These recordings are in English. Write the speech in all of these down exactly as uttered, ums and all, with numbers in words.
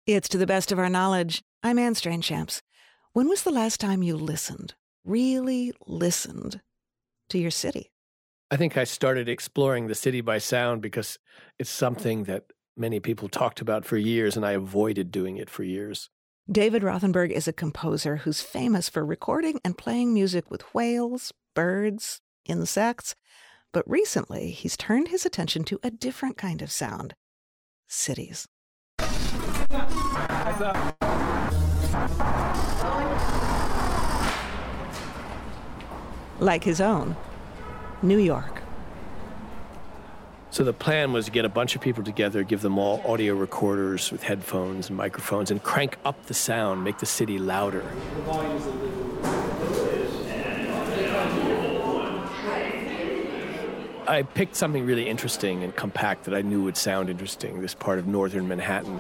It's To the Best of Our Knowledge. I'm Anne Strainchamps. When was the last time you listened, really listened, to your city? I think I started exploring the city by sound because it's something that many people talked about for years, and I avoided doing it for years. David Rothenberg is a composer who's famous for recording and playing music with whales, birds, insects. But recently, he's turned his attention to a different kind of sound: cities. Like his own, New York. So the plan was to get a bunch of people together, give them all audio recorders with headphones and microphones, and crank up the sound, make the city louder. I picked something really interesting and compact that I knew would sound interesting, this part of northern Manhattan.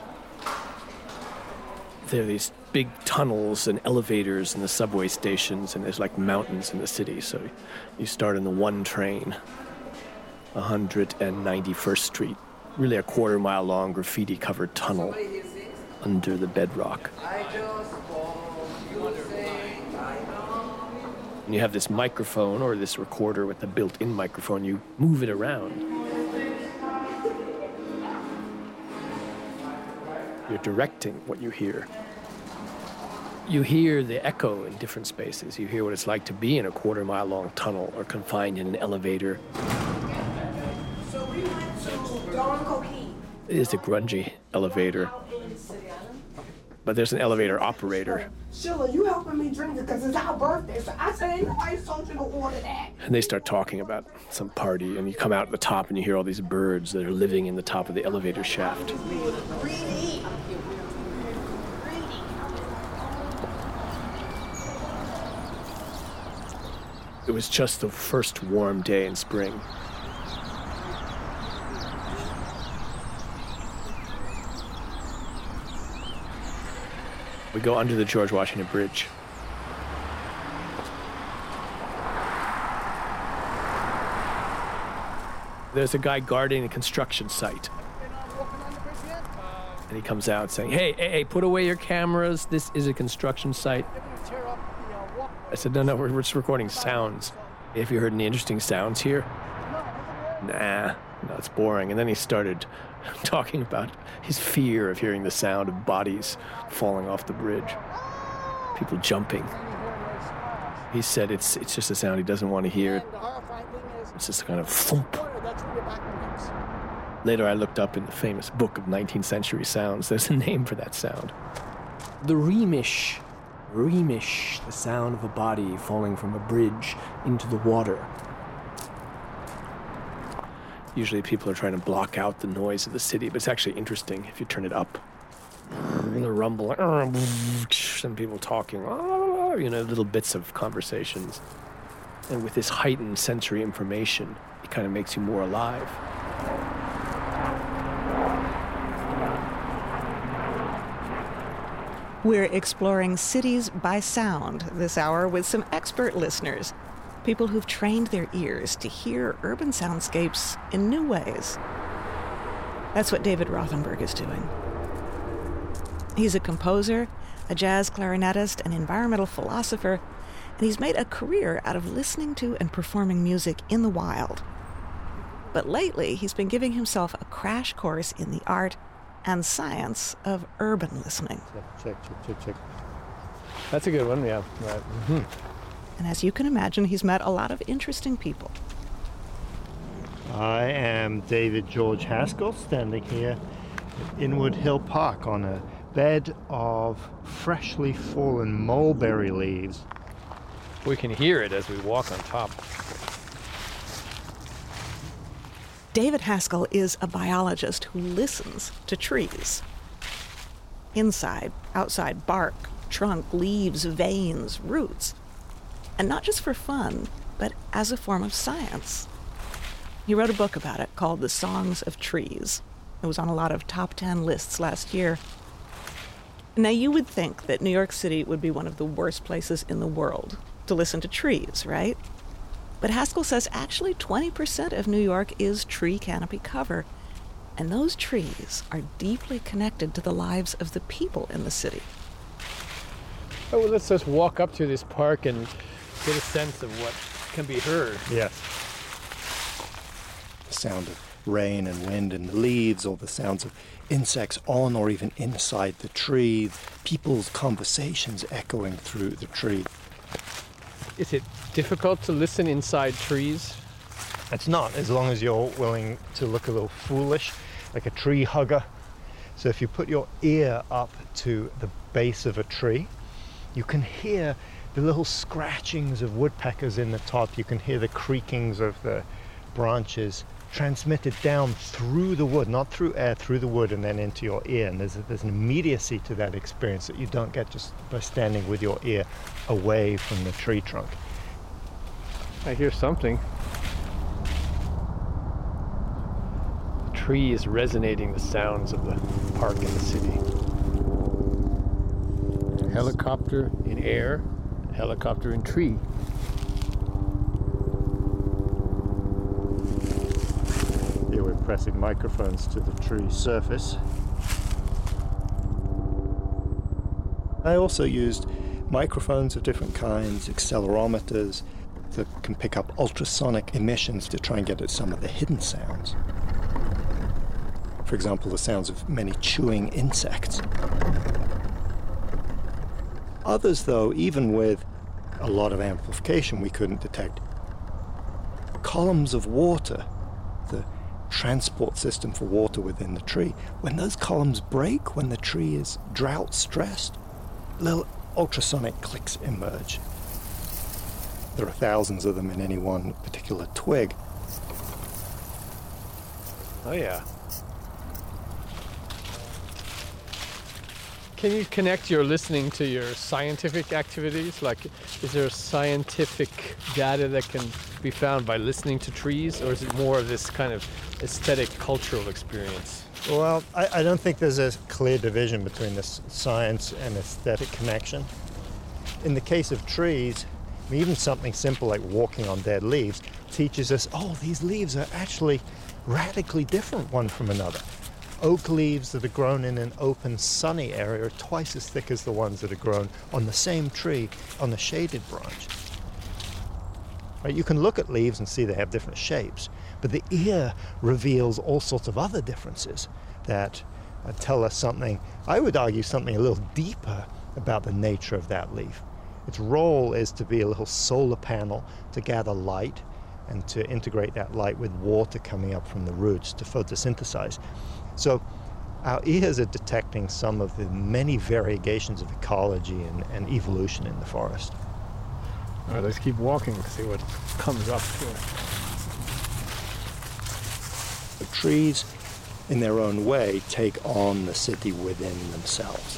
There are these big tunnels and elevators in the subway stations, and there's like mountains in the city. So you start in the one train, one hundred ninety-first Street, really a quarter mile long graffiti-covered tunnel under the bedrock. And you have this microphone or this recorder with a built-in microphone. You move it around. You're directing what you hear. You hear the echo in different spaces. You hear what it's like to be in a quarter mile long tunnel or confined in an elevator. So we went to Don Coquille. It is a grungy elevator. But there's an elevator operator. Sheila, you helping me drink it because it's our birthday. So I said, ain't nobody told you to order that. And they start talking about some party, and you come out at the top and you hear all these birds that are living in the top of the elevator shaft. It was just the first warm day in spring. We go under the George Washington Bridge. There's a guy guarding a construction site. And he comes out saying, hey, hey, hey, put away your cameras. This is a construction site. I said, no, no, we're, we're just recording sounds. Have you heard any interesting sounds here? Nah, no, it's boring. And then he started talking about his fear of hearing the sound of bodies falling off the bridge, people jumping. He said it's it's just a sound he doesn't want to hear. It's just a kind of thump. Later I looked up in the famous book of nineteenth century sounds. There's a name for that sound. The reemish. Reemish, the sound of a body falling from a bridge into the water. Usually people are trying to block out the noise of the city, but it's actually interesting if you turn it up. The rumble, some people talking, you know, little bits of conversations. And with this heightened sensory information, it kind of makes you more alive. We're exploring cities by sound this hour with some expert listeners, people who've trained their ears to hear urban soundscapes in new ways. That's what David Rothenberg is doing. He's a composer, a jazz clarinetist, an environmental philosopher, and he's made a career out of listening to and performing music in the wild. But lately, he's been giving himself a crash course in the art and science of urban listening. Check, check, check, check. That's a good one, yeah. Right. Mm-hmm. And as you can imagine, he's met a lot of interesting people. I am David George Haskell, standing here at Inwood Hill Park on a bed of freshly fallen mulberry leaves. We can hear it as we walk on top. David Haskell is a biologist who listens to trees. Inside, outside, bark, trunk, leaves, veins, roots. And not just for fun, but as a form of science. He wrote a book about it called The Songs of Trees. It was on a lot of top ten lists last year. Now, you would think that New York City would be one of the worst places in the world to listen to trees, right? But Haskell says actually twenty percent of New York is tree canopy cover. And those trees are deeply connected to the lives of the people in the city. Oh, well, let's just walk up to this park and get a sense of what can be heard. Yes. The sound of rain and wind in the leaves, or the sounds of insects on or even inside the tree, people's conversations echoing through the tree. Is it difficult to listen inside trees? It's not, as long as you're willing to look a little foolish, like a tree hugger. So if you put your ear up to the base of a tree, you can hear the little scratchings of woodpeckers in the top. You can hear the creakings of the branches transmitted down through the wood, not through air, through the wood and then into your ear. And there's, a, there's an immediacy to that experience that you don't get just by standing with your ear away from the tree trunk. I hear something. The tree is resonating the sounds of the park in the city. Helicopter in air, helicopter in tree. Here we're pressing microphones to the tree surface. I also used microphones of different kinds, accelerometers that can pick up ultrasonic emissions to try and get at some of the hidden sounds. For example, the sounds of many chewing insects. Others, though, even with a lot of amplification, we couldn't detect. Columns of water, the transport system for water within the tree, when those columns break, when the tree is drought stressed, little ultrasonic clicks emerge. There are thousands of them in any one particular twig. Oh, yeah. Can you connect your listening to your scientific activities? Like, is there scientific data that can be found by listening to trees, or is it more of this kind of aesthetic, cultural experience? Well, I, I don't think there's a clear division between this science and aesthetic connection. In the case of trees, even something simple like walking on dead leaves teaches us, oh, these leaves are actually radically different one from another. Oak leaves that are grown in an open, sunny area are twice as thick as the ones that are grown on the same tree on a shaded branch. Right? You can look at leaves and see they have different shapes, but the ear reveals all sorts of other differences that uh, tell us something, I would argue something a little deeper about the nature of that leaf. Its role is to be a little solar panel to gather light and to integrate that light with water coming up from the roots to photosynthesize. So our ears are detecting some of the many variegations of ecology and, and evolution in the forest. All right, let's keep walking and see what comes up here. The trees, in their own way, take on the city within themselves.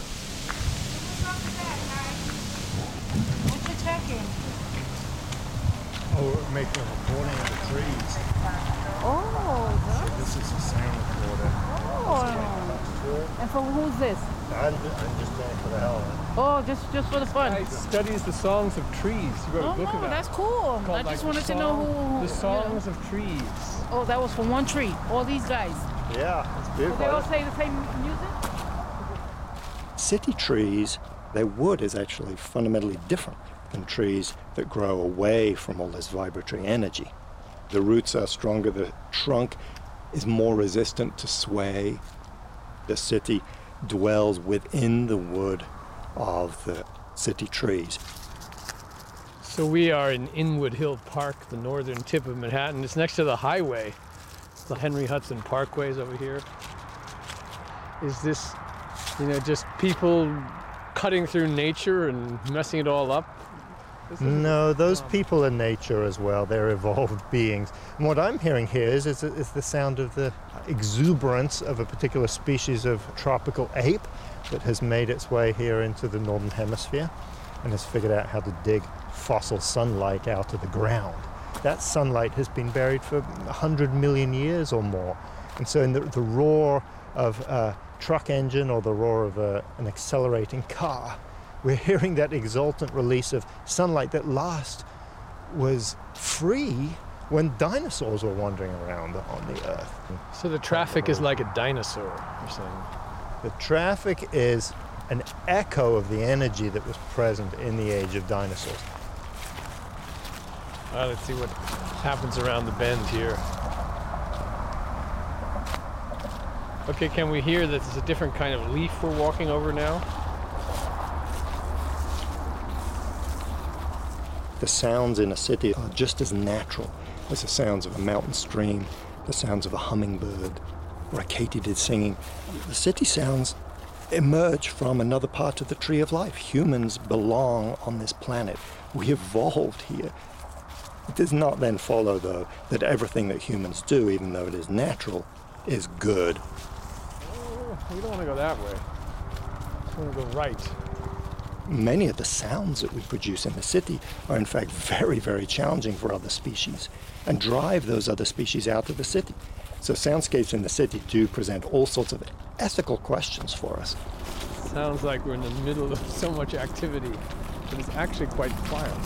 What you checking? Oh, we're making a recording of the trees. Oh, This is a sound recorder. oh. And for who's this? I'm, I'm just doing it for the hell of it. Oh, just just for the fun. It studies the songs of trees. You wrote Oh a book no, about that's it. cool. Called, I like, just the wanted to song- know who. The you know. songs of trees. Oh, that was for one tree. All these guys. Yeah, it's So beautiful. they all say the same music. City trees, their wood is actually fundamentally different than trees that grow away from all this vibratory energy. The roots are stronger, the trunk is more resistant to sway. The city dwells within the wood of the city trees. So we are in Inwood Hill Park, the northern tip of Manhattan. It's next to the highway. The Henry Hudson Parkway is over here. Is this, you know, just people cutting through nature and messing it all up? This is- No, those people are nature as well. They're evolved beings. And what I'm hearing here is, is, is the sound of the exuberance of a particular species of tropical ape that has made its way here into the northern hemisphere and has figured out how to dig fossil sunlight out of the ground. That sunlight has been buried for one hundred million years or more. And so in the, the roar of a truck engine or the roar of a, an accelerating car, we're hearing that exultant release of sunlight that last was free when dinosaurs were wandering around on the Earth. So the traffic is like a dinosaur, you're saying? The traffic is an echo of the energy that was present in the age of dinosaurs. All right, let's see what happens around the bend here. Okay, can we hear that it's a different kind of leaf we're walking over now? The sounds in a city are just as natural as the sounds of a mountain stream, the sounds of a hummingbird, or a katydid singing. The city sounds emerge from another part of the tree of life. Humans belong on this planet. We evolved here. It does not then follow, though, that everything that humans do, even though it is natural, is good. Oh, we don't want to go that way. We want to go right. Many of the sounds that we produce in the city are in fact very, very challenging for other species and drive those other species out of the city. So soundscapes in the city do present all sorts of ethical questions for us. Sounds like we're in the middle of so much activity, but it's actually quite quiet.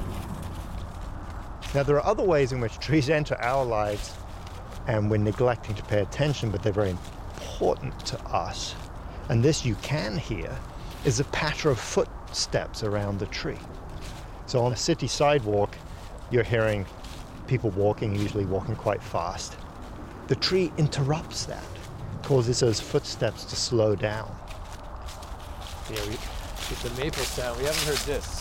Now, there are other ways in which trees enter our lives and we're neglecting to pay attention, but they're very important to us. And this you can hear is a patter of footsteps around the tree. So on a city sidewalk, you're hearing people walking, usually walking quite fast. The tree interrupts that, causes those footsteps to slow down. Yeah, we, it's a maple sound. We haven't heard this.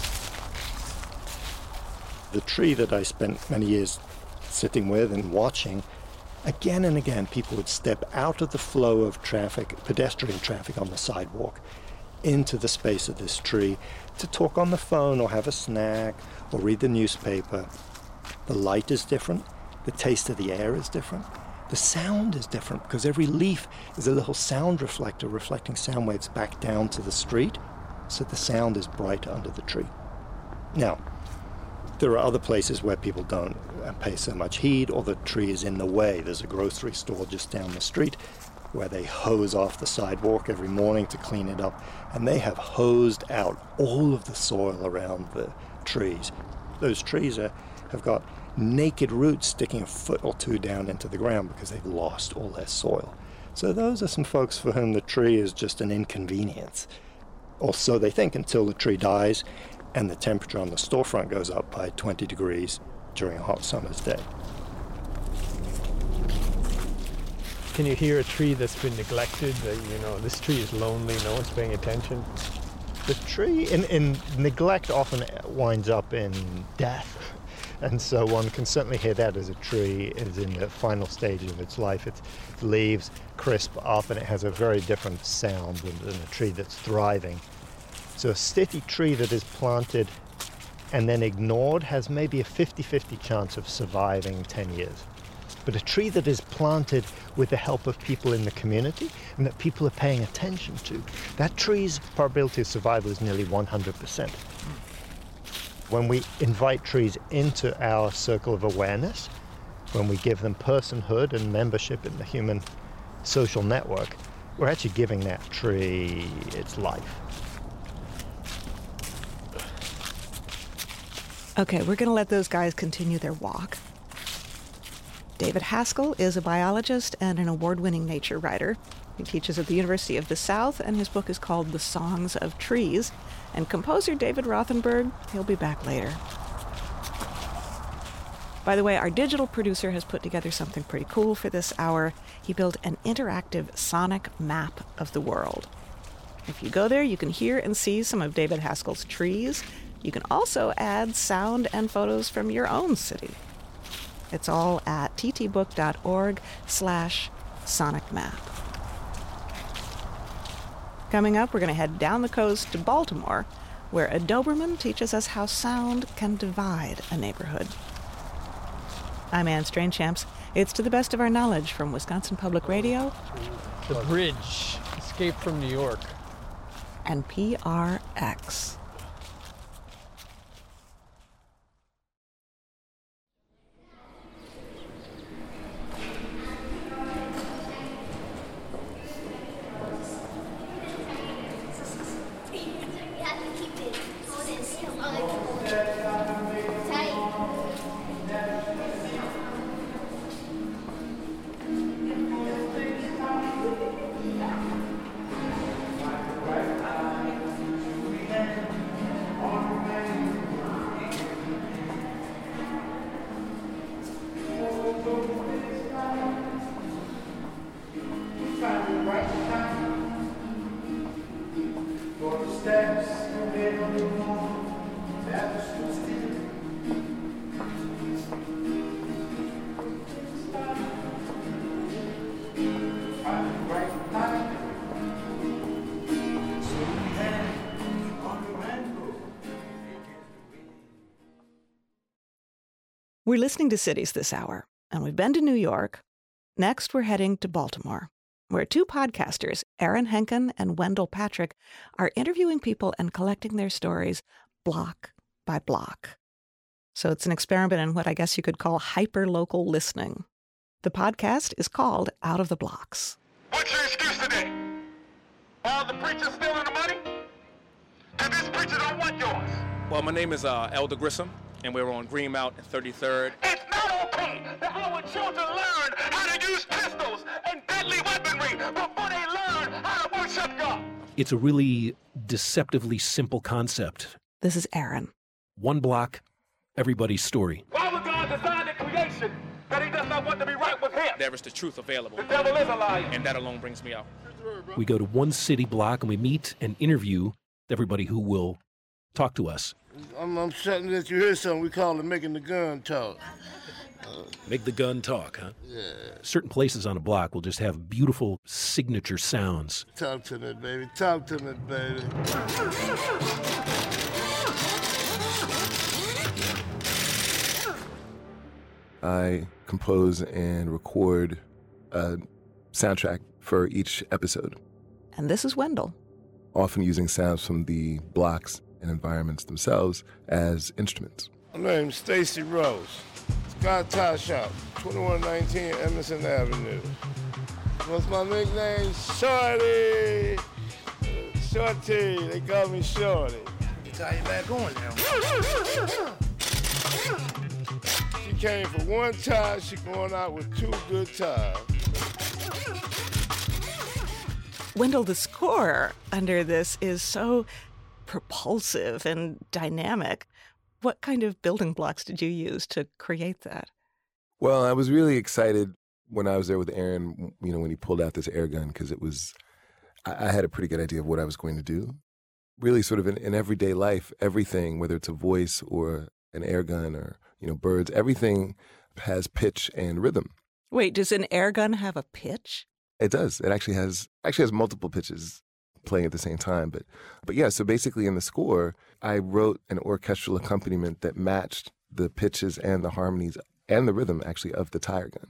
The tree that I spent many years sitting with and watching, again and again people would step out of the flow of traffic, pedestrian traffic on the sidewalk, into the space of this tree to talk on the phone or have a snack or read the newspaper. The light is different, the taste of the air is different, the sound is different because every leaf is a little sound reflector reflecting sound waves back down to the street, so the sound is bright under the tree. Now, there are other places where people don't pay so much heed or the tree is in the way. There's a grocery store just down the street where they hose off the sidewalk every morning to clean it up, and they have hosed out all of the soil around the trees. Those trees are, have got naked roots sticking a foot or two down into the ground because they've lost all their soil. So those are some folks for whom the tree is just an inconvenience. Or so they think, until the tree dies and the temperature on the storefront goes up by twenty degrees during a hot summer's day. Can you hear a tree that's been neglected? That, you know, this tree is lonely, no one's paying attention. The tree in, in neglect often winds up in death. And so one can certainly hear that as a tree is in the final stage of its life. Its leaves crisp up and it has a very different sound than, than a tree that's thriving. So a steady tree that is planted and then ignored has maybe a fifty-fifty chance of surviving ten years. But a tree that is planted with the help of people in the community and that people are paying attention to, that tree's probability of survival is nearly one hundred percent. When we invite trees into our circle of awareness, when we give them personhood and membership in the human social network, we're actually giving that tree its life. Okay, we're going to let those guys continue their walk. David Haskell is a biologist and an award-winning nature writer. He teaches at the University of the South, and his book is called The Songs of Trees. And composer David Rothenberg, he'll be back later. By the way, our digital producer has put together something pretty cool for this hour. He built an interactive sonic map of the world. If you go there, you can hear and see some of David Haskell's trees. You can also add sound and photos from your own city. It's all at ttbook.org slash sonic map. Coming up, we're going to head down the coast to Baltimore, where a Doberman teaches us how sound can divide a neighborhood. I'm Anne Strainchamps. It's To the Best of Our Knowledge from Wisconsin Public Radio. The Bridge, Escape from New York. And P R X. We're listening to Cities this hour, and we've been to New York. Next, we're heading to Baltimore, where two podcasters, Aaron Henkin and Wendell Patrick, are interviewing people and collecting their stories block by block. So it's an experiment in what I guess you could call hyper-local listening. The podcast is called Out of the Blocks. What's your excuse today? All the preachers stealing the money? And this preacher don't want yours. Well, my name is uh, Elder Grissom, and we're on Greenmount and thirty-third. It's not okay that our children learn how to use pistols and deadly weaponry before they learn how to worship God. It's a really deceptively simple concept. This is Aaron. One block, everybody's story. Why would God design the creation that he does not want to be right with him? There is the truth available. The devil is a liar. And that alone brings me out. We go to one city block and we meet and interview everybody who will talk to us. I'm, I'm certain that you heard something we call it making the gun talk. Uh, Make the gun talk, huh? Yeah. Certain places on a block will just have beautiful signature sounds. Talk to me, baby. Talk to me, baby. I compose and record a soundtrack for each episode. And this is Wendell. Often using sounds from the blocks and environments themselves as instruments. My name's Stacy Rose. Scott Tire Shop, twenty-one nineteen Emerson Avenue. What's my nickname? Shorty! Shorty, they call me Shorty. It's how you back on now. She came for one tire, she going out with two good tires. Wendell, the score under this is so propulsive and dynamic. What kind of building blocks did you use to create that? Well, I was really excited when I was there with Aaron, you know, when he pulled out this air gun, because it was, I, I had a pretty good idea of what I was going to do. Really sort of in, in everyday life, everything, whether it's a voice or an air gun or, you know, birds, everything has pitch and rhythm. Wait, does an air gun have a pitch? It does. It actually has actually has multiple pitches playing at the same time. But but yeah, so basically in the score, I wrote an orchestral accompaniment that matched the pitches and the harmonies and the rhythm, actually, of the tire gun.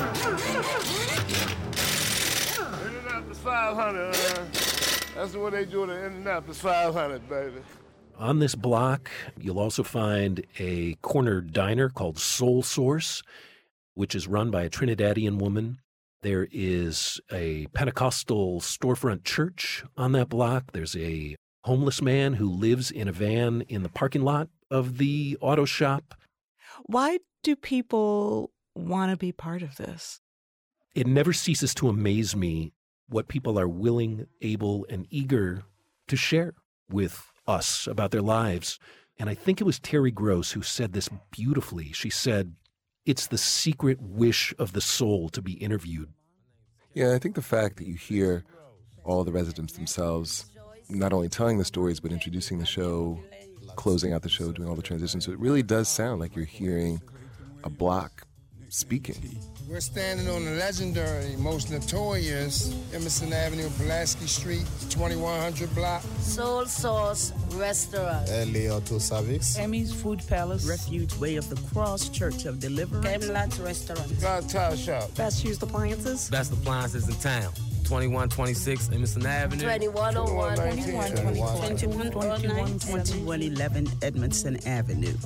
Indianapolis five hundred, uh, that's what they do to Indianapolis five hundred, baby. On this block, you'll also find a corner diner called Soul Source, which is run by a Trinidadian woman. There is a Pentecostal storefront church on that block. There's a homeless man who lives in a van in the parking lot of the auto shop. Why do people want to be part of this? It never ceases to amaze me what people are willing, able, and eager to share with us about their lives. And I think it was Terry Gross who said this beautifully. She said, "It's the secret wish of the soul to be interviewed." Yeah, I think the fact that you hear all the residents themselves not only telling the stories, but introducing the show, closing out the show, doing all the transitions, so it really does sound like you're hearing a block speaking. We're standing on the legendary, most notorious Emerson Avenue, Pulaski Street, twenty-one hundred block. Soul Source Restaurant. L A Auto Service. Emmy's Food Palace. Refuge Way of the Cross Church of Deliverance. Camelot Restaurant. God Tire Shop. Best Used Appliances. Best Appliances in town. twenty-one twenty-six Emerson Avenue. twenty-one oh one. twenty-one twenty-one. twenty-one eleven Edmondson Avenue.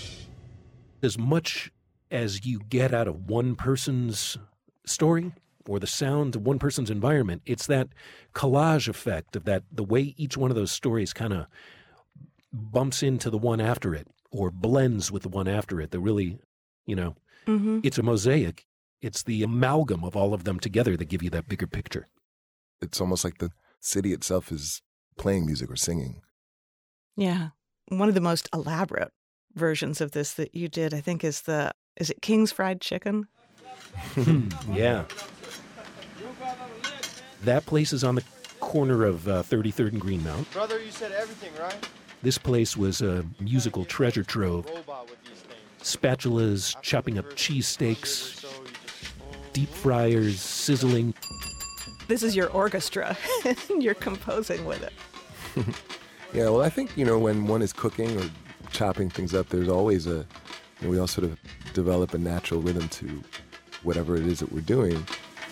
As much as you get out of one person's story or the sound of one person's environment, it's that collage effect of that, the way each one of those stories kind of bumps into the one after it or blends with the one after it. They're really, you know, mm-hmm. It's a mosaic. It's the amalgam of all of them together that give you that bigger picture. It's almost like the city itself is playing music or singing. Yeah. One of the most elaborate versions of this that you did, I think, is the Is it King's Fried Chicken? Yeah. That place is on the corner of uh, thirty-third and Greenmount. Brother, you said everything, right? This place was a musical treasure trove. Spatulas, chopping up cheesesteaks, deep fryers, sizzling. This is your orchestra. You're composing with it. Yeah, well, I think, you know, when one is cooking or chopping things up, there's always a, you know, we all sort of develop a natural rhythm to whatever it is that we're doing.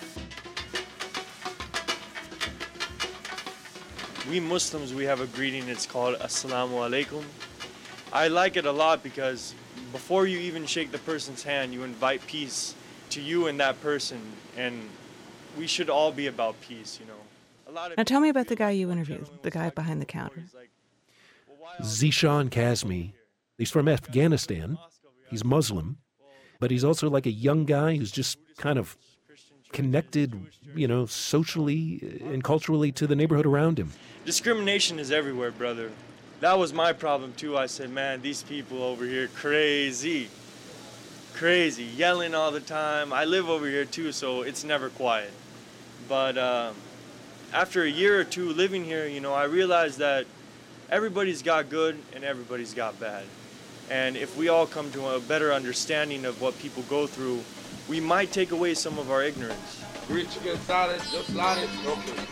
We Muslims, we have a greeting, it's called Assalamu Alaikum. I like it a lot because before you even shake the person's hand, you invite peace to you and that person, and we should all be about peace, you know. A lot of Now tell me about the guy you interviewed, the guy behind the counter. Zishan Kazmi. He's from Afghanistan. He's Muslim, but he's also like a young guy who's just kind of connected, you know, socially and culturally to the neighborhood around him. Discrimination is everywhere, brother. That was my problem too. I said, man, these people over here crazy. Crazy, yelling all the time. I live over here too, so it's never quiet. But uh, after a year or two living here, you know, I realized that everybody's got good and everybody's got bad. And if we all come to a better understanding of what people go through, we might take away some of our ignorance. Rich chicken salad, just salad, okay.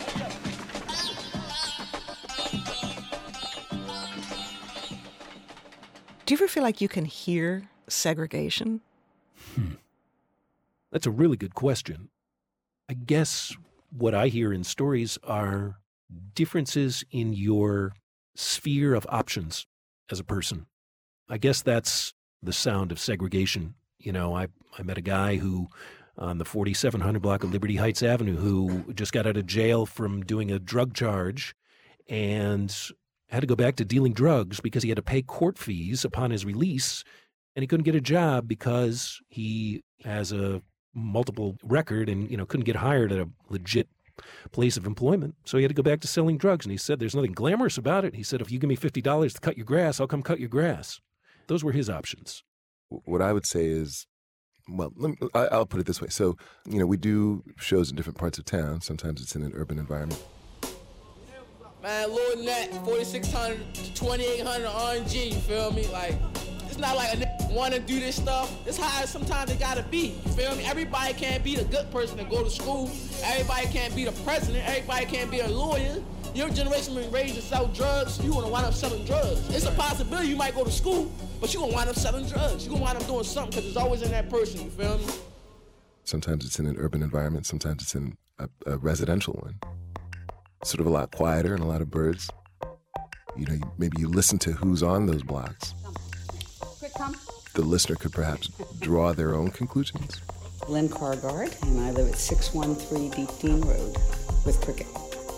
Do you ever feel like you can hear segregation? Hmm. That's a really good question. I guess what I hear in stories are differences in your sphere of options as a person. I guess that's the sound of segregation. You know, I, I met a guy who, on the forty-seven hundred block of Liberty Heights Avenue, who just got out of jail from doing a drug charge and had to go back to dealing drugs because he had to pay court fees upon his release, and he couldn't get a job because he has a multiple record and, you know, couldn't get hired at a legit place of employment. So he had to go back to selling drugs. And he said, there's nothing glamorous about it. He said, if you give me fifty dollars to cut your grass, I'll come cut your grass. Those were his options. What I would say is, well, let me, I, I'll put it this way. So, you know, we do shows in different parts of town. Sometimes it's in an urban environment. Man, lower than that, forty-six hundred to twenty-eight hundred R N G, you feel me? Like, it's not like a nigga want to do this stuff. It's how sometimes it gotta be, you feel me? Everybody can't be the good person to go to school. Everybody can't be the president. Everybody can't be a lawyer. Your generation been raised to sell drugs. You wanna wind up selling drugs. It's a possibility you might go to school, but you gonna wind up selling drugs. You gonna wind up doing something because it's always in that person, you feel me? Sometimes it's in an urban environment. Sometimes it's in a, a residential one. Sort of a lot quieter and a lot of birds. You know, maybe you listen to who's on those blocks. Quick, come. The listener could perhaps draw their own conclusions. Lynn Cargard, and I live at six one three Deep Dean Road with Cricket.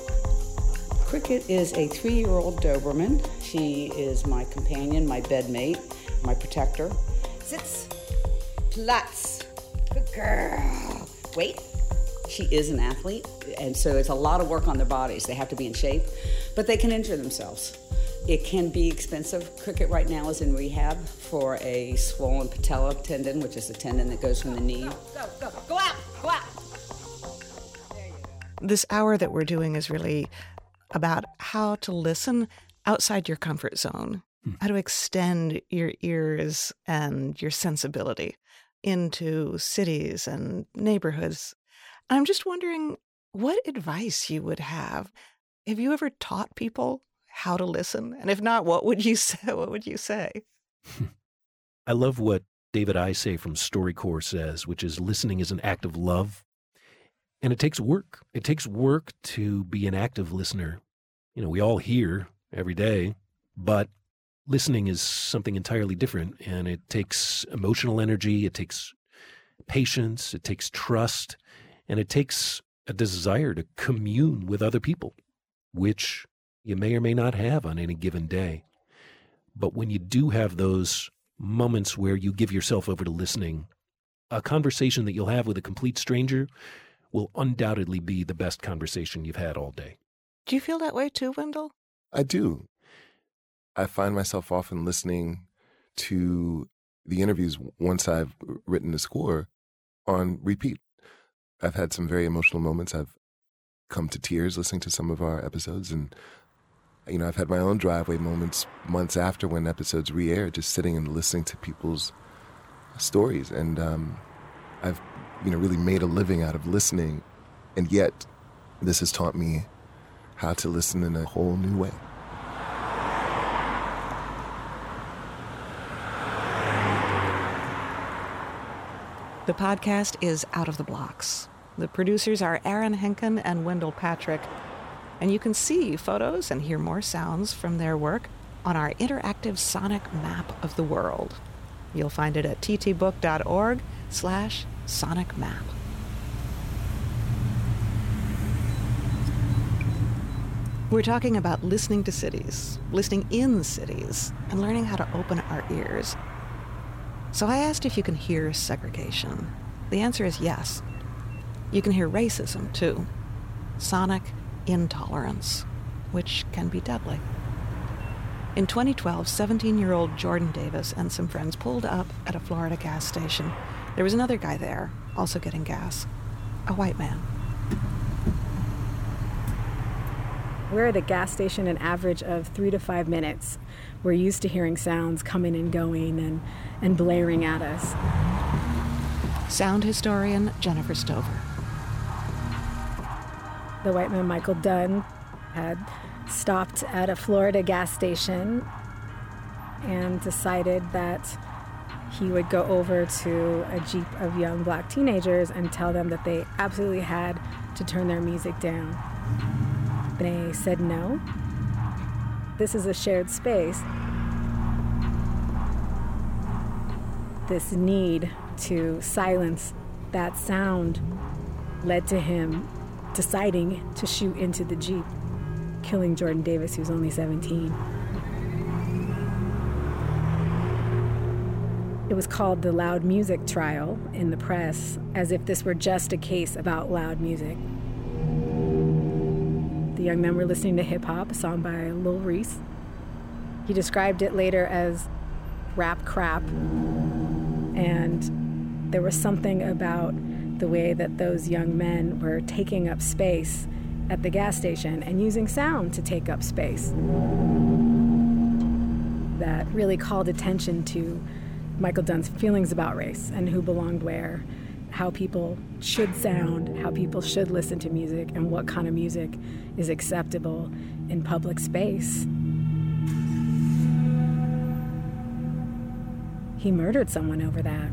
Cricket is a three-year-old Doberman. She is my companion, my bedmate, my protector. Sits. Platz. Good girl. Wait. She is an athlete, and so it's a lot of work on their bodies. They have to be in shape, but they can injure themselves. It can be expensive. Cricket right now is in rehab for a swollen patella tendon, which is the tendon that goes from the knee. Go, go, go out, go out. This hour that we're doing is really about how to listen outside your comfort zone, hmm. how to extend your ears and your sensibility into cities and neighborhoods. I'm just wondering what advice you would have. Have you ever taught people how to listen? And if not, what would you say? What would you say? I love what David Isay from StoryCorps says, which is listening is an act of love. And it takes work. It takes work to be an active listener. You know, we all hear every day, but listening is something entirely different. And it takes emotional energy. It takes patience. It takes trust. And it takes a desire to commune with other people, which you may or may not have on any given day. But when you do have those moments where you give yourself over to listening, a conversation that you'll have with a complete stranger will undoubtedly be the best conversation you've had all day. Do you feel that way too, Wendell? I do. I find myself often listening to the interviews once I've written the score on repeat. I've had some very emotional moments. I've come to tears listening to some of our episodes. And, you know, I've had my own driveway moments months after when episodes re-aired, just sitting and listening to people's stories. And um, I've, you know, really made a living out of listening. And yet, this has taught me how to listen in a whole new way. The podcast is Out of the Blocks. The producers are Aaron Henkin and Wendell Patrick, and you can see photos and hear more sounds from their work on our interactive sonic map of the world. You'll find it at ttbook.org slash sonic map. We're talking about listening to cities, listening in cities, and learning how to open our ears. So I asked if you can hear segregation. The answer is yes. You can hear racism, too. Sonic intolerance, which can be deadly. In twenty twelve, seventeen-year-old Jordan Davis and some friends pulled up at a Florida gas station. There was another guy there, also getting gas, a white man. We're at a gas station an average of three to five minutes. We're used to hearing sounds coming and going and, and blaring at us. Sound historian Jennifer Stover. The white man, Michael Dunn, had stopped at a Florida gas station and decided that he would go over to a Jeep of young black teenagers and tell them that they absolutely had to turn their music down. They said no. This is a shared space. This need to silence that sound led to him deciding to shoot into the Jeep, killing Jordan Davis, who's only seventeen. It was called the loud music trial in the press, as if this were just a case about loud music. The young men were listening to hip-hop, a song by Lil Reese. He described it later as rap crap, and there was something about the way that those young men were taking up space at the gas station and using sound to take up space that really called attention to Michael Dunn's feelings about race and who belonged where, how people should sound, how people should listen to music, and what kind of music is acceptable in public space. He murdered someone over that.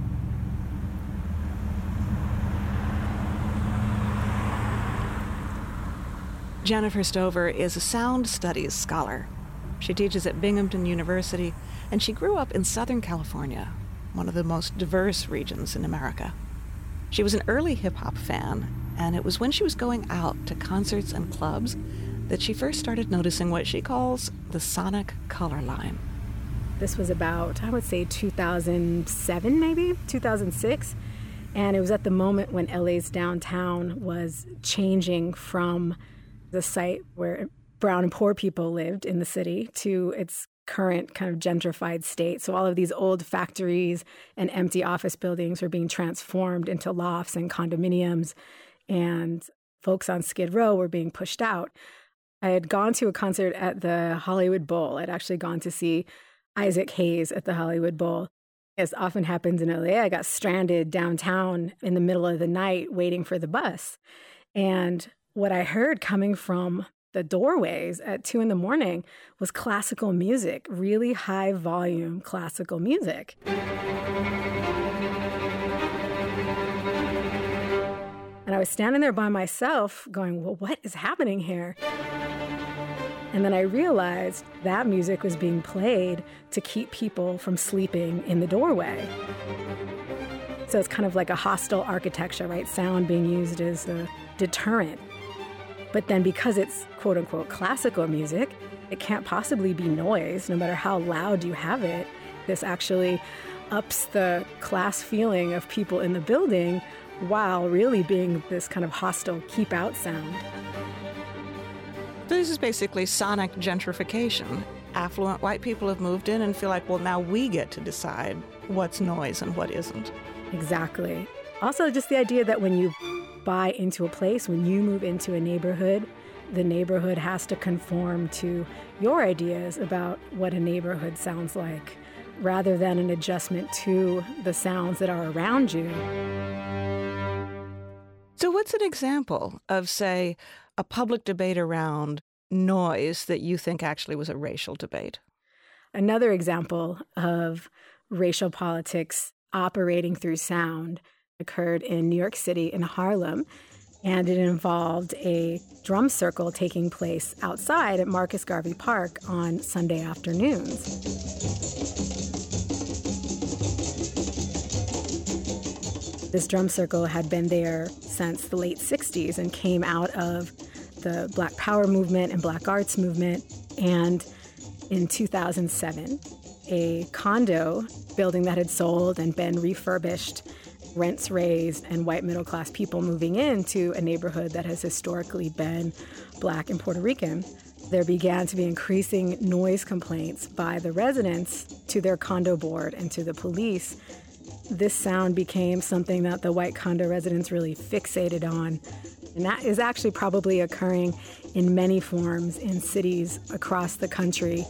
Jennifer Stover is a sound studies scholar. She teaches at Binghamton University, and she grew up in Southern California, one of the most diverse regions in America. She was an early hip-hop fan, and it was when she was going out to concerts and clubs that she first started noticing what she calls the sonic color line. This was about, I would say, two thousand seven, maybe, two thousand six. And it was at the moment when L A's downtown was changing from the site where brown and poor people lived in the city to its current kind of gentrified state. So all of these old factories and empty office buildings were being transformed into lofts and condominiums, and folks on Skid Row were being pushed out. I had gone to a concert at the Hollywood Bowl. I'd actually gone to see Isaac Hayes at the Hollywood Bowl. As often happens in L A, I got stranded downtown in the middle of the night waiting for the bus. And what I heard coming from the doorways at two in the morning was classical music, really high volume classical music. And I was standing there by myself going, well, what is happening here? And then I realized that music was being played to keep people from sleeping in the doorway. So it's kind of like a hostile architecture, right? Sound being used as a deterrent. But then because it's quote-unquote classical music, it can't possibly be noise, no matter how loud you have it. This actually ups the class feeling of people in the building while really being this kind of hostile keep-out sound. This is basically sonic gentrification. Affluent white people have moved in and feel like, well, now we get to decide what's noise and what isn't. Exactly. Also, just the idea that when you buy into a place, when you move into a neighborhood, the neighborhood has to conform to your ideas about what a neighborhood sounds like, rather than an adjustment to the sounds that are around you. So what's an example of, say, a public debate around noise that you think actually was a racial debate? Another example of racial politics operating through sound occurred in New York City in Harlem, and it involved a drum circle taking place outside at Marcus Garvey Park on Sunday afternoons. This drum circle had been there since the late sixties and came out of the Black Power movement and Black Arts movement. And in two thousand seven, a condo building that had sold and been refurbished, rents raised, and white middle-class people moving into a neighborhood that has historically been Black and Puerto Rican, there began to be increasing noise complaints by the residents to their condo board and to the police. This sound became something that the white condo residents really fixated on. And that is actually probably occurring in many forms in cities across the country.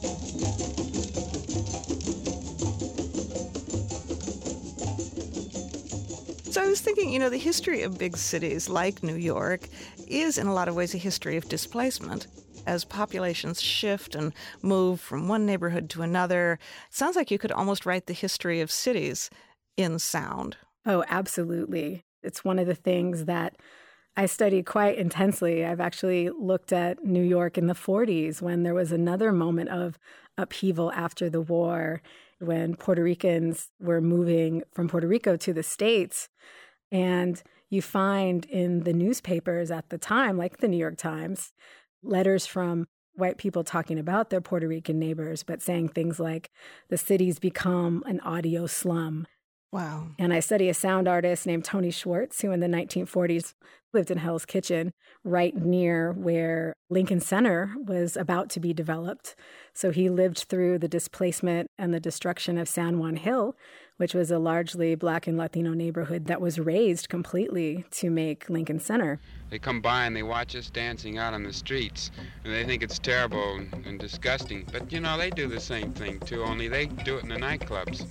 So I was thinking, you know, the history of big cities like New York is in a lot of ways a history of displacement. As populations shift and move from one neighborhood to another, it sounds like you could almost write the history of cities in sound. Oh, absolutely. It's one of the things that I study quite intensely. I've actually looked at New York in the forties when there was another moment of upheaval after the war, when Puerto Ricans were moving from Puerto Rico to the States. And you find in the newspapers at the time, like the New York Times, letters from white people talking about their Puerto Rican neighbors, but saying things like, the city's become an audio slum. Wow. And I study a sound artist named Tony Schwartz, who in the nineteen forties lived in Hell's Kitchen, right near where Lincoln Center was about to be developed. So he lived through the displacement and the destruction of San Juan Hill, which was a largely Black and Latino neighborhood that was razed completely to make Lincoln Center. They come by and they watch us dancing out on the streets, and they think it's terrible and disgusting. But, you know, they do the same thing, too, only they do it in the nightclubs.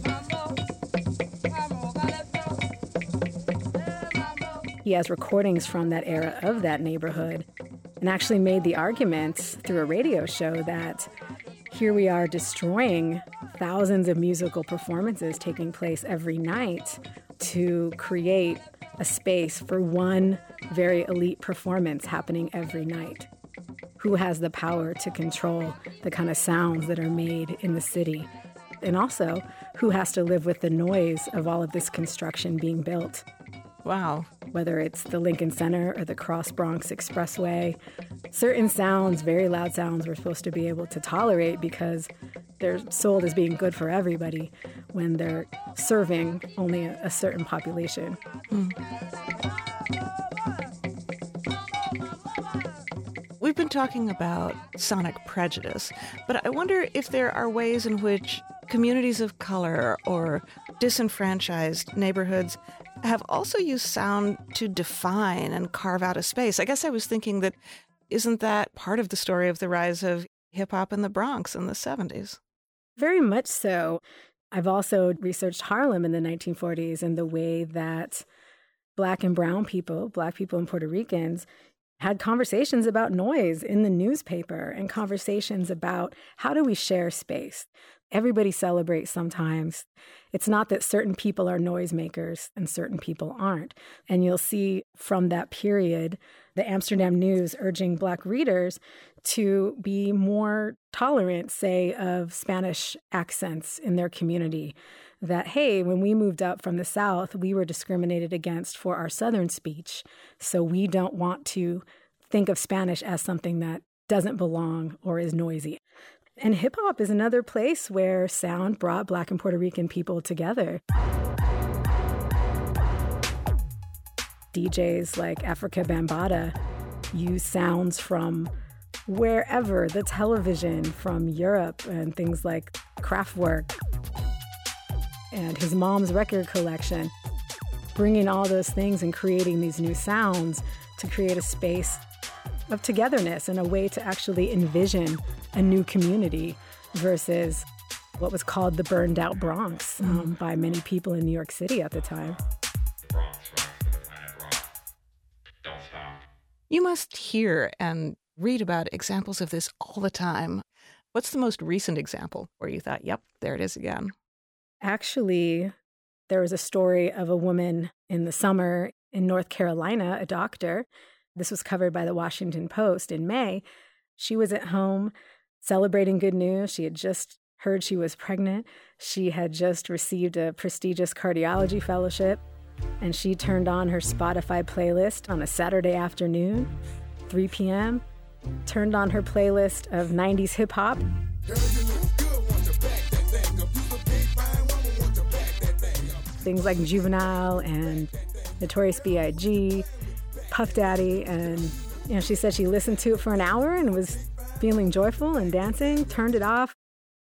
He has recordings from that era of that neighborhood and actually made the argument through a radio show that here we are destroying thousands of musical performances taking place every night to create a space for one very elite performance happening every night. Who has the power to control the kind of sounds that are made in the city? And also, who has to live with the noise of all of this construction being built? Wow. Whether it's the Lincoln Center or the Cross Bronx Expressway, certain sounds, very loud sounds, we're supposed to be able to tolerate because they're sold as being good for everybody when they're serving only a, a certain population. Mm. We've been talking about sonic prejudice, but I wonder if there are ways in which communities of color or disenfranchised neighborhoods have also used sound to define and carve out a space. I guess I was thinking that isn't that part of the story of the rise of hip-hop in the Bronx in the seventies? Very much so. I've also researched Harlem in the nineteen forties and the way that Black and brown people, Black people and Puerto Ricans, had conversations about noise in the newspaper and conversations about how do we share space. Everybody celebrates sometimes. It's not that certain people are noisemakers and certain people aren't. And you'll see from that period, the Amsterdam News urging Black readers to be more tolerant, say, of Spanish accents in their community. That, hey, when we moved up from the South, we were discriminated against for our Southern speech. So we don't want to think of Spanish as something that doesn't belong or is noisy. And hip-hop is another place where sound brought Black and Puerto Rican people together. D Js like Africa Bambaataa use sounds from wherever, the television, from Europe, and things like Kraftwerk and his mom's record collection. bringing all those things and creating these new sounds to create a space of togetherness and a way to actually envision a new community versus what was called the burned out Bronx um, by many people in New York City at the time. You must hear and read about examples of this all the time. What's the most recent example where you thought, yep, there it is again? Actually, there was a story of a woman in the summer in North Carolina, a doctor. This was covered by the Washington Post in May. She was at home celebrating good news. She had just heard she was pregnant. She had just received a prestigious cardiology fellowship, and she turned on her Spotify playlist on a Saturday afternoon, three p.m., turned on her playlist of nineties hip-hop. Things like Juvenile and Notorious B I G, Puff Daddy, and you know, she said she listened to it for an hour and was feeling joyful and dancing, turned it off,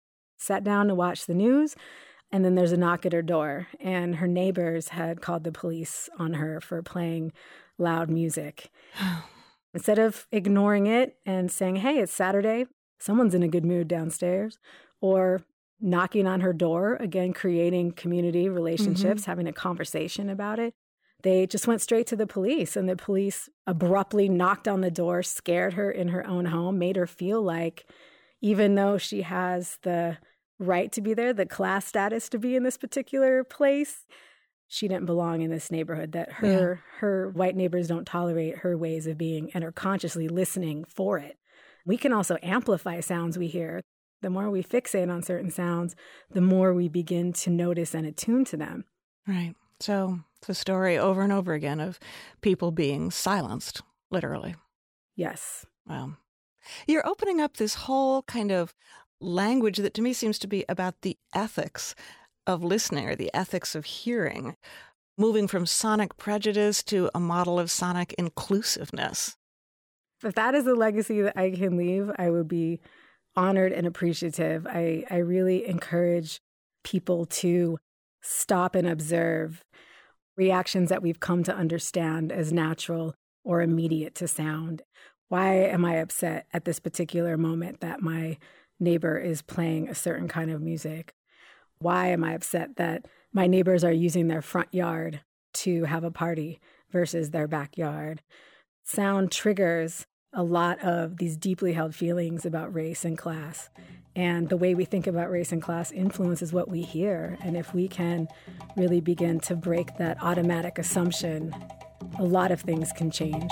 sat down to watch the news, and then there's a knock at her door, and her neighbors had called the police on her for playing loud music. Instead of ignoring it and saying, hey, it's Saturday, someone's in a good mood downstairs, or knocking on her door, again, creating community relationships, mm-hmm. having a conversation about it, they just went straight to the police, and the police abruptly knocked on the door, scared her in her own home, made her feel like even though she has the right to be there, the class status to be in this particular place, she didn't belong in this neighborhood, that her yeah. her white neighbors don't tolerate her ways of being and are consciously listening for it. We can also amplify sounds we hear. The more we fixate on certain sounds, the more we begin to notice and attune to them. Right. So it's a story over and over again of people being silenced, literally. Yes. Wow. You're opening up this whole kind of language that to me seems to be about the ethics of listening, or the ethics of hearing, moving from sonic prejudice to a model of sonic inclusiveness. If that is a legacy that I can leave, I would be honored and appreciative. I, I really encourage people to stop and observe reactions that we've come to understand as natural or immediate to sound. Why am I upset at this particular moment that my neighbor is playing a certain kind of music? Why am I upset that my neighbors are using their front yard to have a party versus their backyard? Sound triggers a lot of these deeply held feelings about race and class. And the way we think about race and class influences what we hear. And if we can really begin to break that automatic assumption, a lot of things can change.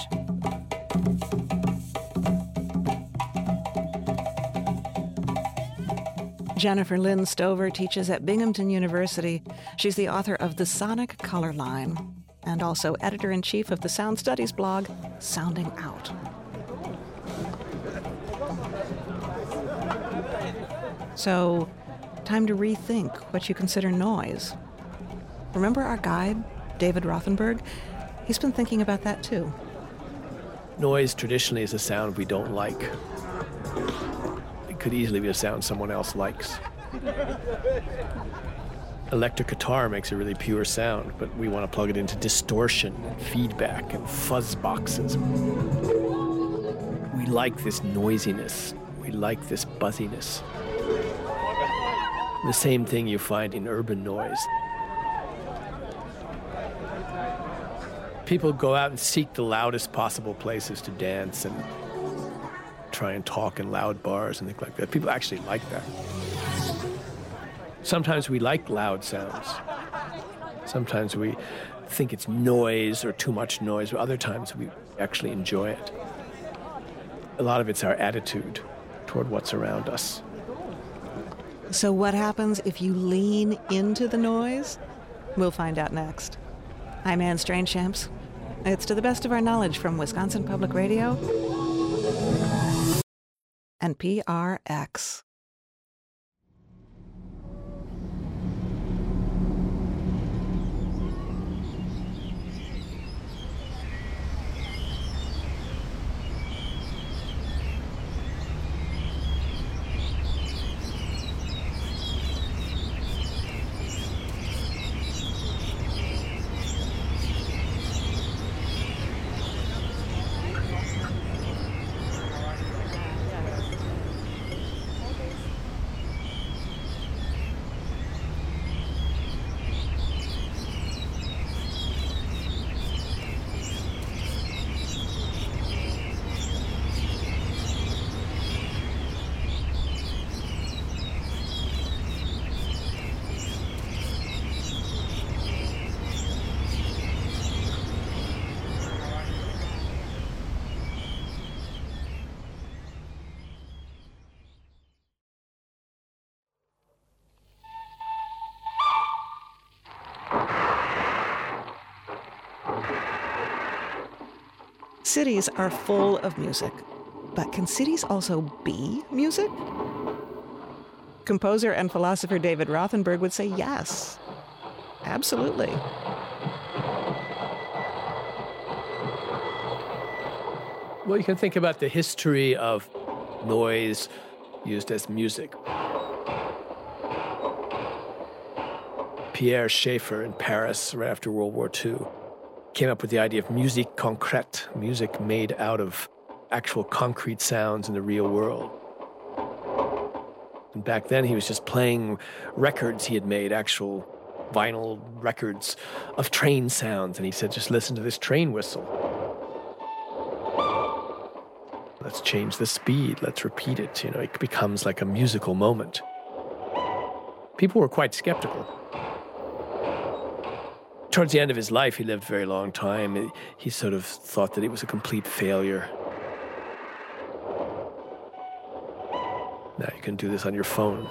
Jennifer Lynn Stover teaches at Binghamton University. She's the author of The Sonic Color Line and also editor-in-chief of the Sound Studies blog, Sounding Out. So, time to rethink what you consider noise. Remember our guide, David Rothenberg? He's been thinking about that too. Noise traditionally is a sound we don't like. It could easily be a sound someone else likes. Electric guitar makes a really pure sound, but we want to plug it into distortion and feedback and fuzz boxes. We like this noisiness. We like this buzziness. The same thing you find in urban noise. People go out and seek the loudest possible places to dance and try and talk in loud bars and things like that. People actually like that. Sometimes we like loud sounds. Sometimes we think it's noise or too much noise, but other times we actually enjoy it. A lot of it's our attitude toward what's around us. So what happens if you lean into the noise? We'll find out next. I'm Anne Strainchamps. It's to the best of our knowledge from Wisconsin Public Radio and P R X. Cities are full of music, but can cities also be music? Composer and philosopher David Rothenberg would say yes, absolutely. Well, you can think about the history of noise used as music. Pierre Schaeffer in Paris, right after World War Two, came up with the idea of musique concrète, music made out of actual concrete sounds in the real world. And back then, he was just playing records he had made, actual vinyl records of train sounds. And he said, just listen to this train whistle. Let's change the speed. Let's repeat it. You know, it becomes like a musical moment. People were quite skeptical. Towards the end of his life, he lived a very long time. He sort of thought that it was a complete failure. Now you can do this on your phone.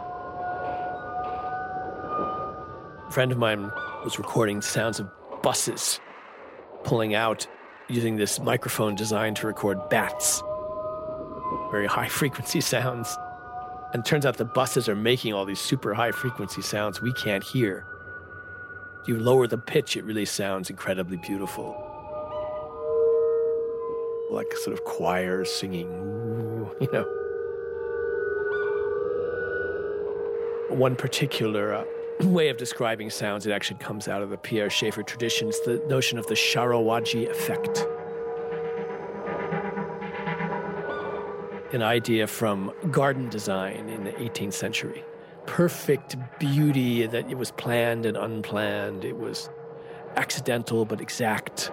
A friend of mine was recording sounds of buses pulling out using this microphone designed to record bats. Very high-frequency sounds. And it turns out the buses are making all these super high-frequency sounds we can't hear. You lower the pitch, it really sounds incredibly beautiful. Like sort of choirs singing, you know. One particular uh, way of describing sounds, it actually comes out of the Pierre Schaeffer tradition. It's the notion of the Sharawagi effect. An idea from garden design in the eighteenth century. Perfect beauty, that it was planned and unplanned. It was accidental but exact.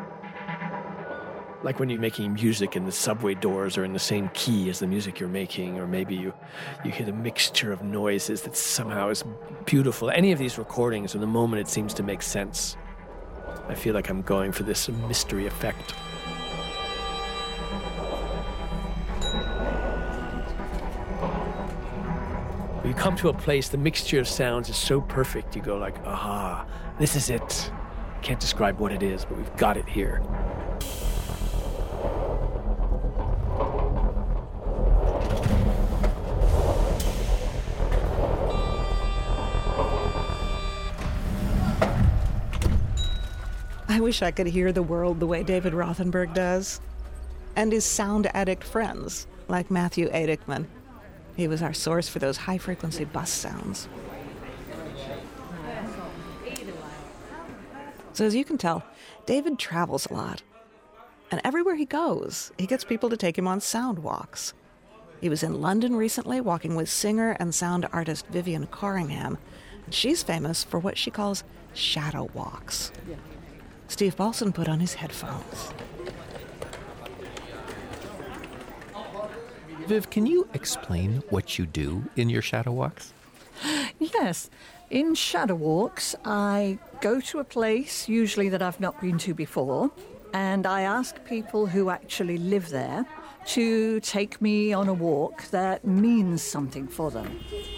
Like when you're making music and the subway doors are in the same key as the music you're making, or maybe you, you hear the mixture of noises that somehow is beautiful. Any of these recordings, in the moment it seems to make sense. I feel like I'm going for this mystery effect. When you come to a place, the mixture of sounds is so perfect, you go like, aha, this is it. Can't describe what it is, but we've got it here. I wish I could hear the world the way David Rothenberg does. And his sound addict friends, like Matthew Adickman. He was our source for those high-frequency bus sounds. So as you can tell, David travels a lot. And everywhere he goes, he gets people to take him on sound walks. He was in London recently, walking with singer and sound artist Vivian Corringham. And she's famous for what she calls shadow walks. Steve Paulson put on his headphones. Viv, can you explain what you do in your shadow walks? Yes. In shadow walks, I go to a place, usually that I've not been to before, and I ask people who actually live there to take me on a walk that means something for them.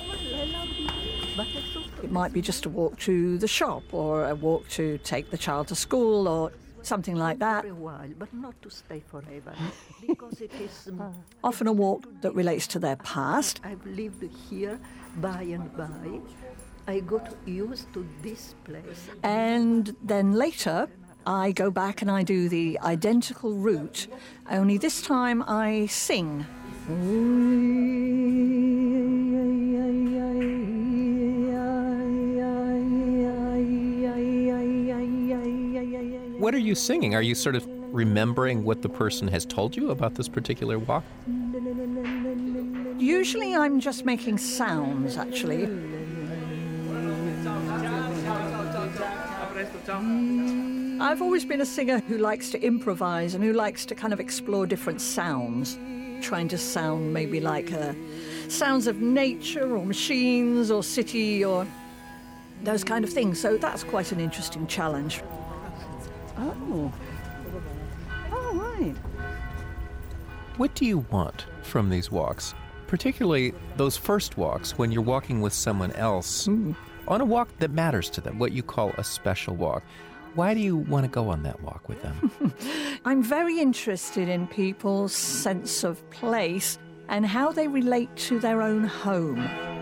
It might be just a walk to the shop, or a walk to take the child to school, or something like that. For a while, but not to stay forever, because it is um, often a walk that relates to their past. I've lived here by and by. I got used to this place. And then later, I go back and I do the identical route, only this time I sing. What are you singing? Are you sort of remembering what the person has told you about this particular walk? Usually I'm just making sounds, actually. I've always been a singer who likes to improvise and who likes to kind of explore different sounds, trying to sound maybe like uh, sounds of nature or machines or city or those kind of things. So that's quite an interesting challenge. Oh. All right. What do you want from these walks? Particularly those first walks when you're walking with someone else mm. on a walk that matters to them, what you call a special walk. Why do you want to go on that walk with them? I'm very interested in people's sense of place and how they relate to their own home.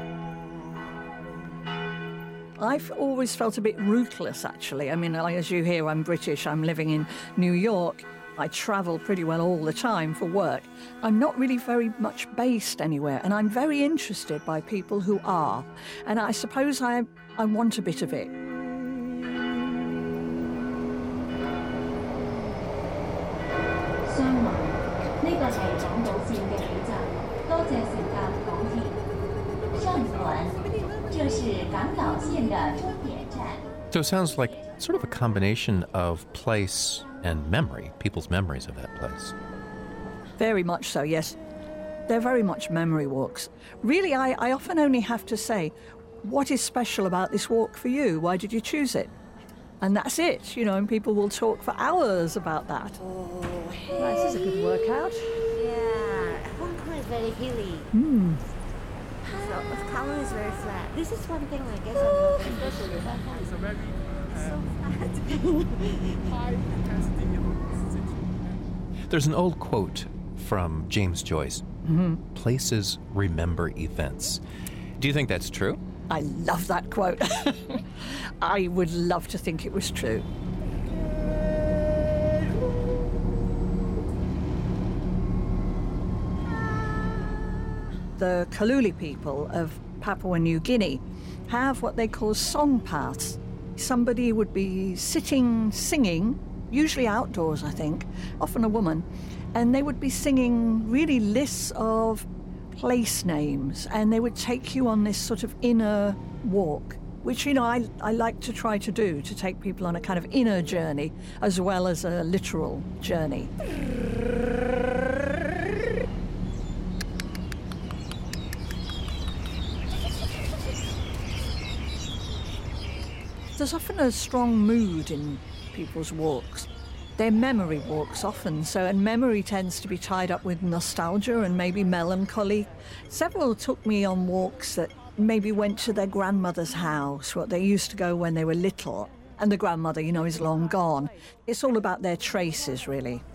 I've always felt a bit rootless, actually. I mean, as you hear, I'm British. I'm living in New York. I travel pretty well all the time for work. I'm not really very much based anywhere, and I'm very interested by people who are. And I suppose I, I want a bit of it. So it sounds like sort of a combination of place and memory, people's memories of that place. Very much so, yes. They're very much memory walks. Really, I, I often only have to say, what is special about this walk for you? Why did you choose it? And that's it, you know, and people will talk for hours about that. Oh, hey. Right, this is a good workout. Yeah, Hong Kong is very hilly. Hmm. So Kowloon is very flat. This is one thing I guess I'm not especially flat. It's a very so high intensity city. There's an old quote from James Joyce. Mm-hmm. Places remember events. Do you think that's true? I love that quote. I would love to think it was true. The Kaluli people of Papua New Guinea have what they call song paths. Somebody would be sitting, singing, usually outdoors, I think, often a woman, and they would be singing really lists of place names, and they would take you on this sort of inner walk, which, you know, I, I like to try to do, to take people on a kind of inner journey as well as a literal journey. There's often a strong mood in people's walks. They're memory walks often, so, and memory tends to be tied up with nostalgia and maybe melancholy. Several took me on walks that maybe went to their grandmother's house, what they used to go when they were little, and the grandmother, you know, is long gone. It's all about their traces, really.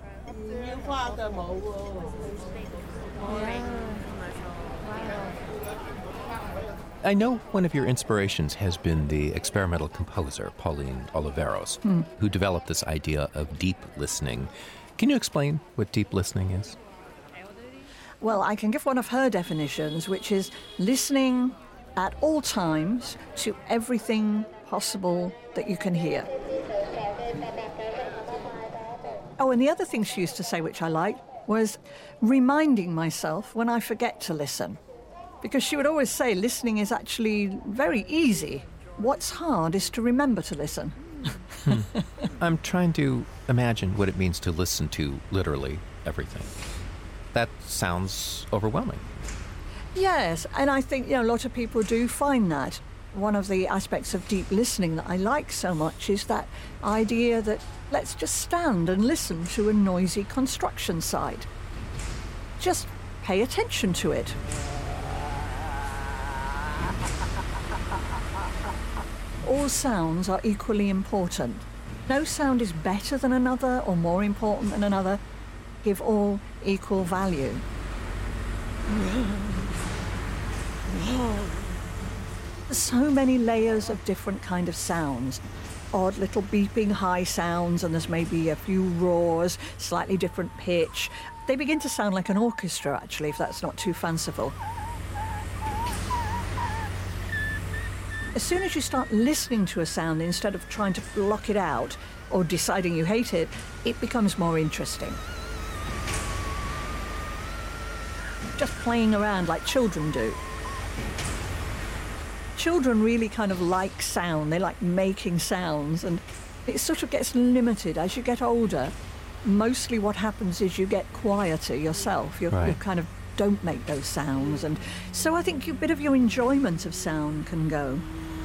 I know one of your inspirations has been the experimental composer, Pauline Oliveros, Hmm. who developed this idea of deep listening. Can you explain what deep listening is? Well, I can give one of her definitions, which is listening at all times to everything possible that you can hear. Oh, and the other thing she used to say, which I liked, was reminding myself when I forget to listen. Because she would always say listening is actually very easy. What's hard is to remember to listen. hmm. I'm trying to imagine what it means to listen to literally everything. That sounds overwhelming. Yes, and I think, you know, a lot of people do find that. One of the aspects of deep listening that I like so much is that idea that let's just stand and listen to a noisy construction site. Just pay attention to it. All sounds are equally important. No sound is better than another or more important than another. Give all equal value. So many layers of different kind of sounds. Odd little beeping high sounds, and there's maybe a few roars, slightly different pitch. They begin to sound like an orchestra, actually, if that's not too fanciful. As soon as you start listening to a sound instead of trying to block it out or deciding you hate it, it becomes more interesting. Just playing around like children do. Children really kind of like sound. They like making sounds, and it sort of gets limited as you get older. Mostly what happens is you get quieter yourself. You're, Right. you kind of don't make those sounds, and so I think a bit of your enjoyment of sound can go.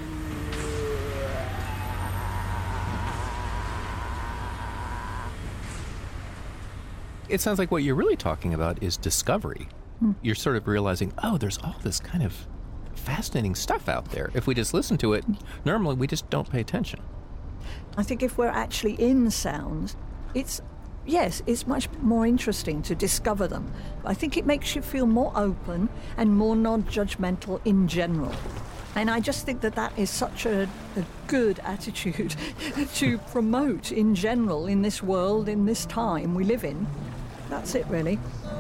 It sounds like what you're really talking about is discovery. Hmm. You're sort of realizing, oh, there's all this kind of fascinating stuff out there. If we just listen to it, normally we just don't pay attention. I think if we're actually in sounds, it's, yes, it's much more interesting to discover them. I think it makes you feel more open and more non-judgmental in general. And I just think that that is such a, a good attitude to promote in general in this world, in this time we live in. That's it, really.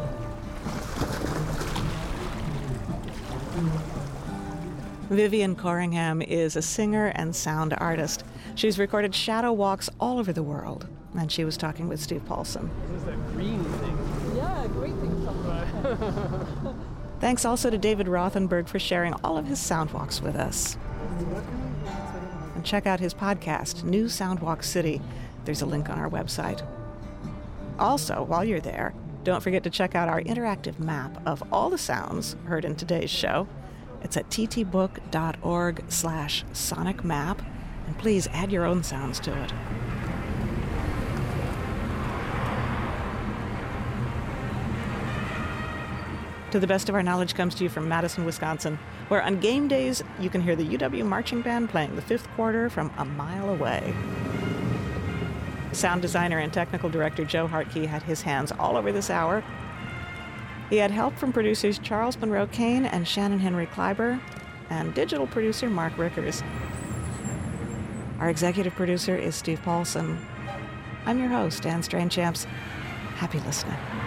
Vivian Coringham is a singer and sound artist. She's recorded shadow walks all over the world, and she was talking with Steve Paulson. What is that green thing? Yeah, green thing somewhere. Thanks also to David Rothenberg for sharing all of his soundwalks with us. And check out his podcast, New Soundwalk City. There's a link on our website. Also, while you're there, don't forget to check out our interactive map of all the sounds heard in today's show. It's at ttbook.org slash sonic map, and please add your own sounds to it. To the Best of Our Knowledge comes to you from Madison, Wisconsin, where on game days you can hear the U W Marching Band playing the fifth quarter from a mile away. Sound designer and technical director Joe Hartke had his hands all over this hour. He had help from producers Charles Monroe Kane and Shannon Henry Kleiber, and digital producer Mark Rickers. Our executive producer is Steve Paulson. I'm your host, Anne Strainchamps. Happy listening.